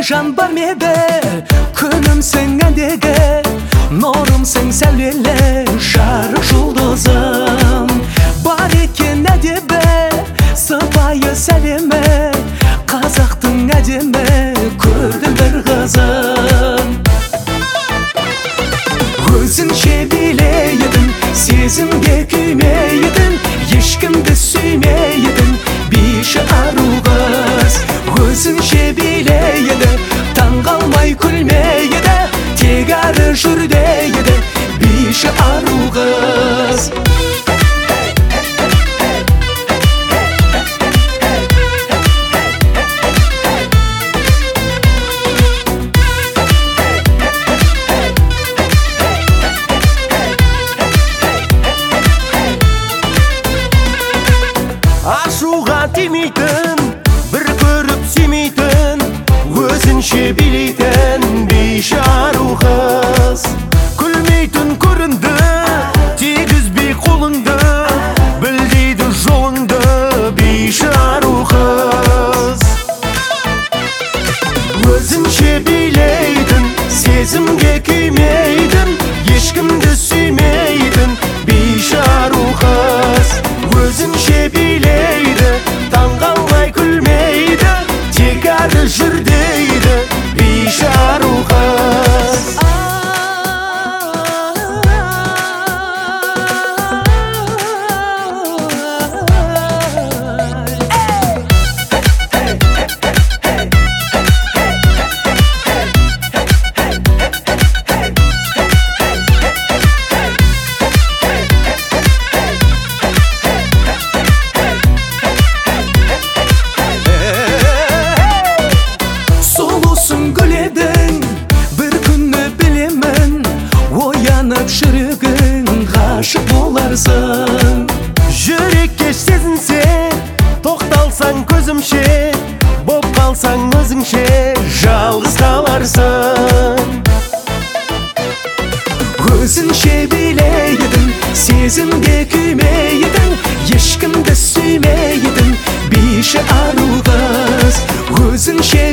жан бар меді күнімсің әндегі нұрымсың сәулелі жарық жұлдызым бар екен әдебі сыпайы сәлемі қазақтың әдемі көрдім бір қызын өзіңше билейдің сезімге күймейдің ешкімді сүймейдің биші ару қыз өзіңше билейді таң қалмай күлмейді тек ары жүр дейді биші ару қыз ашуға тимейтін бір көріп сүймейтін өзінше билейтін биші ару қыз күлмейтін көрінді тигізбей қолыңды білдейді жолыңды биші ару қыз өзінше билейтін сезімге күймейтін ешкімді сүймейтін биші ару қыз өзінше билейді таң қалмай күлмейді тек ары жүр дейді биші ару қыз жүрегің ғашық боларсың жүрекке сезінсе тоқталсаң көзімше боп қалсаң өзіңше жалғыз қаларсың өзіңше билейдің сезімге күймейдің ешкімді сүймейдің биші ару қыз өзіңше